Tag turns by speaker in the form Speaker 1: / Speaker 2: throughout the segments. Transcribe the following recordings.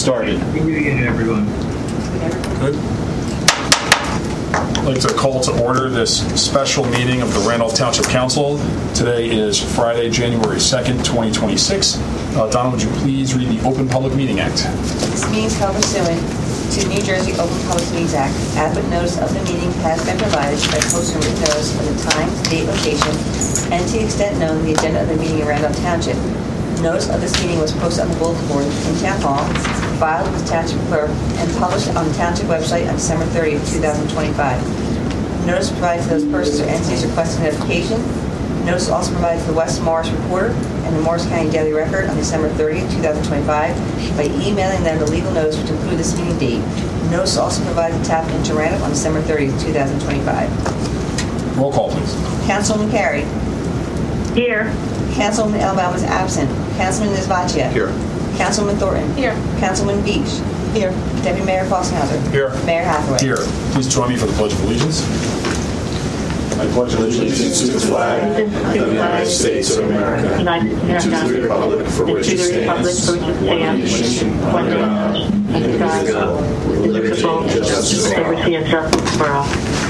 Speaker 1: Started.
Speaker 2: Happy New Year to everyone.
Speaker 3: Good. I'd like to call to order this special meeting of the Randolph Township Council. Today is Friday, January 2nd, 2026. Donna, would you please read the Open Public Meeting Act?
Speaker 4: This meeting is held pursuant to New Jersey Open Public Meetings Act. Adequate notice of the meeting has been provided by posting written notice of the time, date, location, and to the extent known, the agenda of the meeting in Randolph Township. Notice of this meeting was posted on the bulletin board in Town Hall, filed with the Township Clerk, and published on the Township website on December 30th, 2025. Notice provided to those persons or entities requesting notification. Notice also provided to the West Morris Reporter and the Morris County Daily Record on December 30th, 2025 by emailing them the legal notice which included this meeting date. Notice also provided to Tap into Randolph on December 30th, 2025.
Speaker 3: Roll call, please.
Speaker 4: Councilwoman Carey.
Speaker 5: Here.
Speaker 4: Councilwoman Elbaum is absent. Councilman Nisbachia.
Speaker 3: Here.
Speaker 4: Councilman Thornton.
Speaker 5: Here.
Speaker 4: Councilman Beach. Here. Deputy Mayor Fossenhauser.
Speaker 3: Here.
Speaker 4: Mayor Hathaway.
Speaker 3: Here. Please join me for the Pledge of Allegiance. I pledge allegiance to the flag of the United States of America, and to the republic for which it stands, one nation, under God, indivisible, with liberty and justice for all.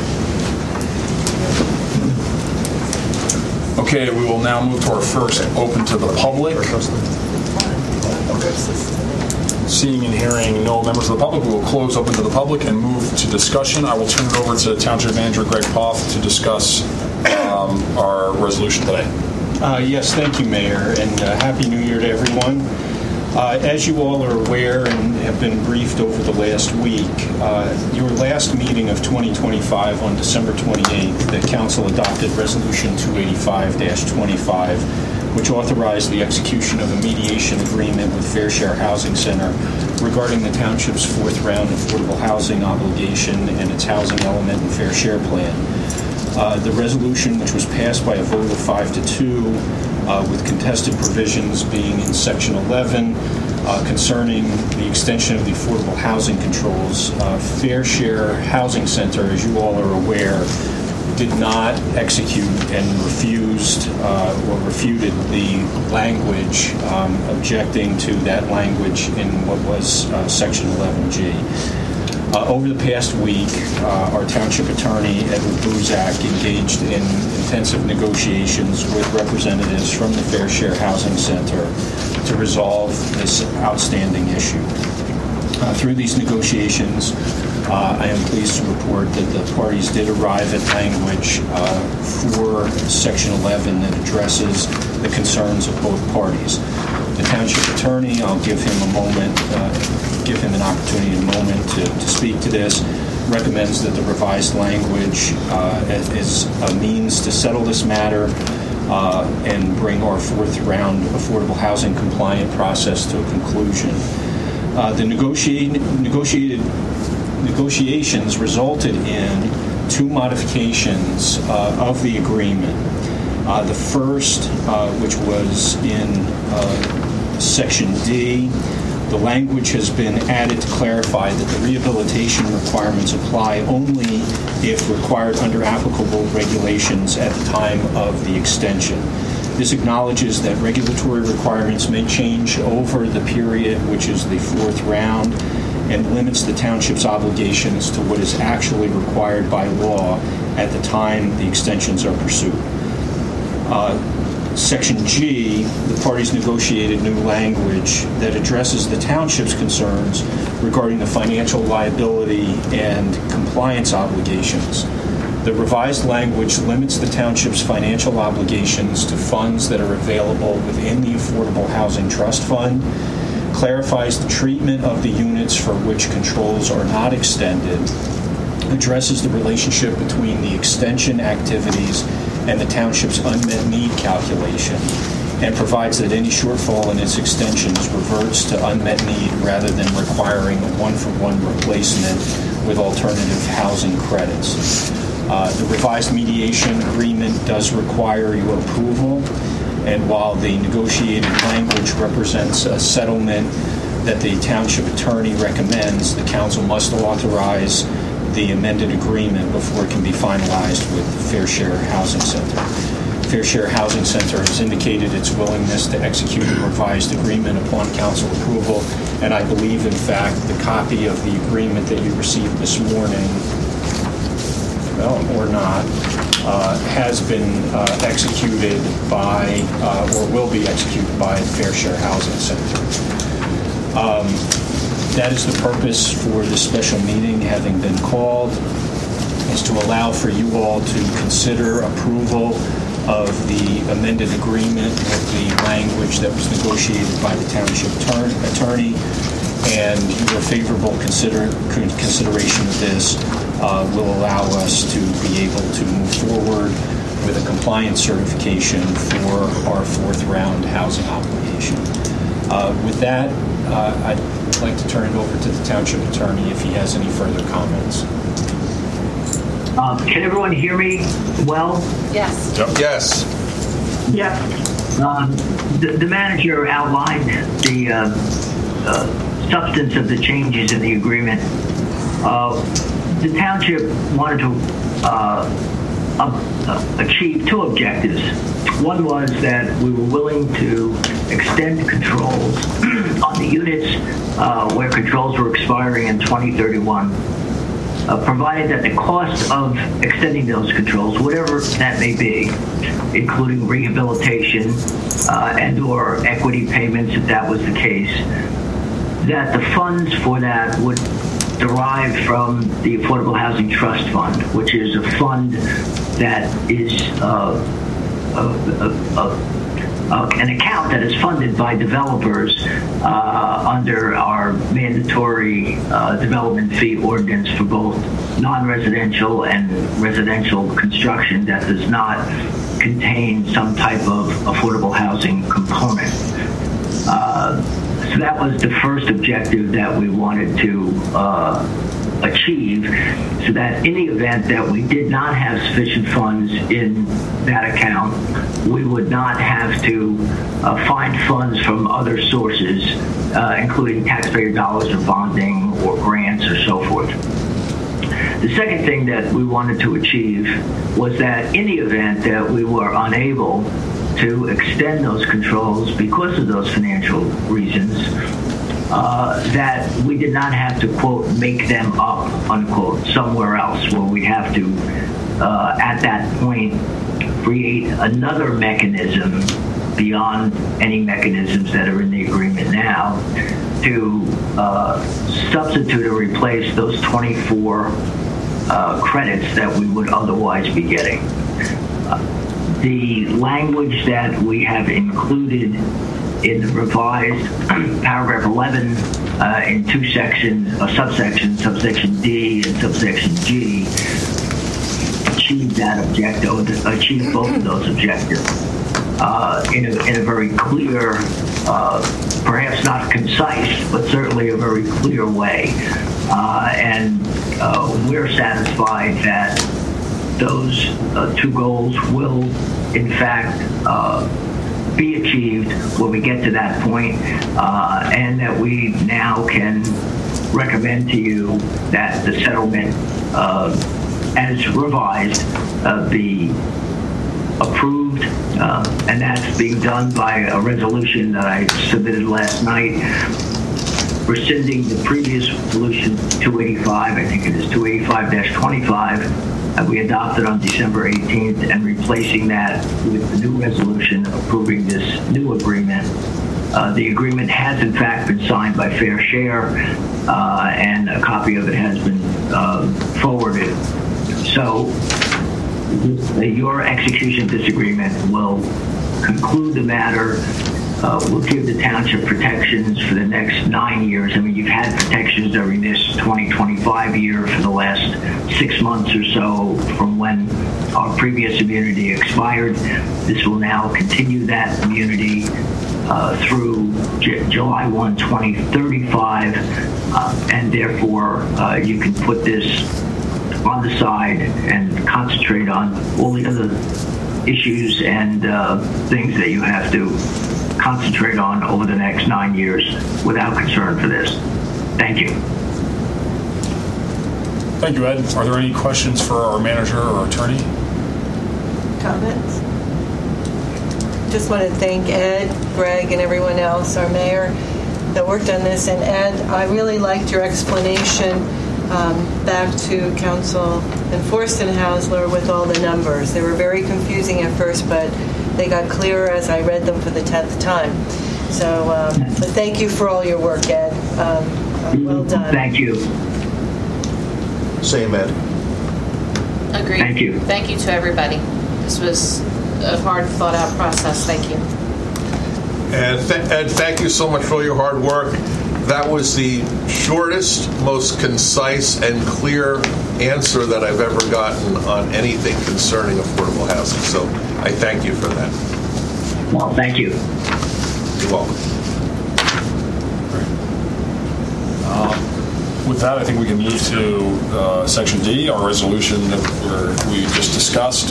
Speaker 3: Okay, we will now move to our first open to the public. Seeing and hearing no members of the public, we will close open to the public and move to discussion. I will turn it over to Township Manager Greg Poth to discuss our resolution today.
Speaker 1: Yes, thank you, Mayor, and Happy New Year to everyone. As you all are aware and have been briefed over the last week, your last meeting of 2025 on December 28th, the Council adopted Resolution 285-25, which authorized the execution of a mediation agreement with Fair Share Housing Center regarding the Township's fourth round affordable housing obligation and its housing element and fair share plan. The resolution, which was passed by a vote of 5-2, with contested provisions being in Section 11, concerning the extension of the affordable housing controls. Fair Share Housing Center, as you all are aware, did not execute and refused or refuted the language, objecting to that language in what was Section 11G. Over the past week, our Township Attorney, Edward Buzak, engaged in intensive negotiations with representatives from the Fair Share Housing Center to resolve this outstanding issue. Through these negotiations, I am pleased to report that the parties did arrive at language for Section 11 that addresses the concerns of both parties. The Township Attorney, I'll give him a moment, give him an opportunity in a moment to speak to this, recommends that the revised language is a means to settle this matter and bring our fourth round affordable housing compliant process to a conclusion. The negotiations resulted in two modifications of the agreement. The first, which was in Section D, the language has been added to clarify that the rehabilitation requirements apply only if required under applicable regulations at the time of the extension. This acknowledges that regulatory requirements may change over the period, which is the fourth round, and limits the Township's obligations to what is actually required by law at the time the extensions are pursued. Section G, the parties negotiated new language that addresses the Township's concerns regarding the financial liability and compliance obligations. The revised language limits the Township's financial obligations to funds that are available within the Affordable Housing Trust Fund, clarifies the treatment of the units for which controls are not extended, addresses the relationship between the extension activities and the Township's unmet need calculation, and provides that any shortfall in its extensions reverts to unmet need rather than requiring a one-for-one replacement with alternative housing credits. The revised mediation agreement does require your approval, and while the negotiated language represents a settlement that the Township Attorney recommends, the Council must authorize the amended agreement before it can be finalized with the Fair Share Housing Center. Fair Share Housing Center has indicated its willingness to execute a revised agreement upon council approval, and I believe, in fact, the copy of the agreement that you received this morning, well, or not, has been executed by, or will be executed by the Fair Share Housing Center. That is the purpose for this special meeting having been called, is to allow for you all to consider approval of the amended agreement with the language that was negotiated by the township attorney, and your favorable consideration of this will allow us to be able to move forward with a compliance certification for our fourth round housing obligation. With that, I'd like to turn it over to the township attorney if he has any further comments.
Speaker 2: Can everyone hear me well?
Speaker 4: Yes.
Speaker 3: Yep. Yes.
Speaker 2: Yeah. The manager outlined the substance of the changes in the agreement. The township wanted to achieve two objectives. One was that we were willing to extend controls on the units where controls were expiring in 2031. Provided that the cost of extending those controls, whatever that may be, including rehabilitation and/or equity payments, if that was the case, that the funds for that would derive from the Affordable Housing Trust Fund, which is a fund that is an account that is funded by developers under our mandatory development fee ordinance for both non-residential and residential construction that does not contain some type of affordable housing component. So that was the first objective that we wanted to achieve, so that in the event that we did not have sufficient funds in that account, we would not have to find funds from other sources, including taxpayer dollars or bonding or grants or so forth. The second thing that we wanted to achieve was that in the event that we were unable to extend those controls because of those financial reasons, that we did not have to, quote, make them up, unquote, somewhere else, where we have to, at that point, create another mechanism beyond any mechanisms that are in the agreement now to substitute or replace those 24 credits that we would otherwise be getting. The language that we have included in the revised paragraph 11 in two sections, subsection D and subsection G, achieve that objective, achieve both of those objectives in a very clear, perhaps not concise, but certainly a very clear way. And we're satisfied that those two goals will, in fact, be achieved when we get to that point, and that we now can recommend to you that the settlement, as revised, be approved, and that's being done by a resolution that I submitted last night, rescinding the previous resolution 285, I think it is 285-25, that we adopted on December 18th, and replacing that with the new resolution approving this new agreement. The agreement has in fact been signed by Fair Share, and a copy of it has been forwarded. So your execution of this agreement will conclude the matter, will give the township protections for the next 9 years. I mean, you've had protections during this 2025 year for the last 6 months or so from when our previous immunity expired. This will now continue that immunity through July 1, 2035, and therefore you can put this on the side and concentrate on all the other issues and things that you have to concentrate on over the next 9 years without concern for this. Thank you.
Speaker 3: Thank you, Ed. Are there any questions for our manager or attorney?
Speaker 4: Comments?
Speaker 6: just want to thank Ed, Greg, and everyone else, our mayor, that worked on this. And Ed, I really liked your explanation back to Council and Forstenhausler with all the numbers. They were very confusing at first, but they got clearer as I read them for the 10th time. So, but thank you for all your work, Ed. Well done.
Speaker 2: Thank you.
Speaker 3: Same, Ed.
Speaker 7: Agreed.
Speaker 2: Thank you.
Speaker 7: Thank you to everybody. This was a hard, thought-out process. Thank you.
Speaker 8: And Ed, thank you so much for all your hard work. That was the shortest, most concise, and clear answer that I've ever gotten on anything concerning affordable housing. So I thank you for that.
Speaker 2: Well, thank you.
Speaker 8: You're welcome.
Speaker 9: With that, I think we can move to Section D, our resolution that we just discussed,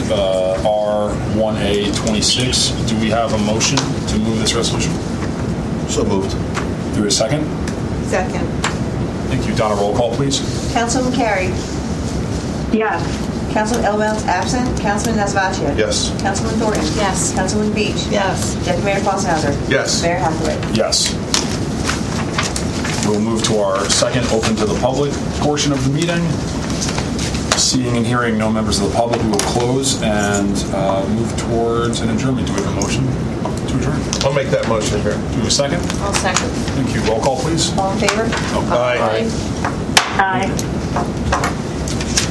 Speaker 9: R1A26. Do we have a motion to move this resolution?
Speaker 3: So moved.
Speaker 9: Do we have a second?
Speaker 6: Second.
Speaker 9: Thank you. Donna, roll call, please.
Speaker 4: Councilman Carey.
Speaker 5: Yes.
Speaker 4: Councilman Elmelt absent. Councilman Nazvatia.
Speaker 3: Yes.
Speaker 4: Councilman Thornton.
Speaker 7: Yes.
Speaker 4: Councilman Beach.
Speaker 6: Yes.
Speaker 4: Deputy Mayor Fosshauser.
Speaker 8: Yes.
Speaker 4: Mayor Hathaway.
Speaker 9: Yes. We'll move to our second open to the public portion of the meeting. Seeing and hearing no members of the public, we will close and move towards an adjournment. Do we have a motion to adjourn?
Speaker 8: I'll make that motion here.
Speaker 9: Do we have a second?
Speaker 7: I'll second.
Speaker 9: Thank you. Roll call, please.
Speaker 4: All in favor?
Speaker 8: Aye.
Speaker 5: Aye.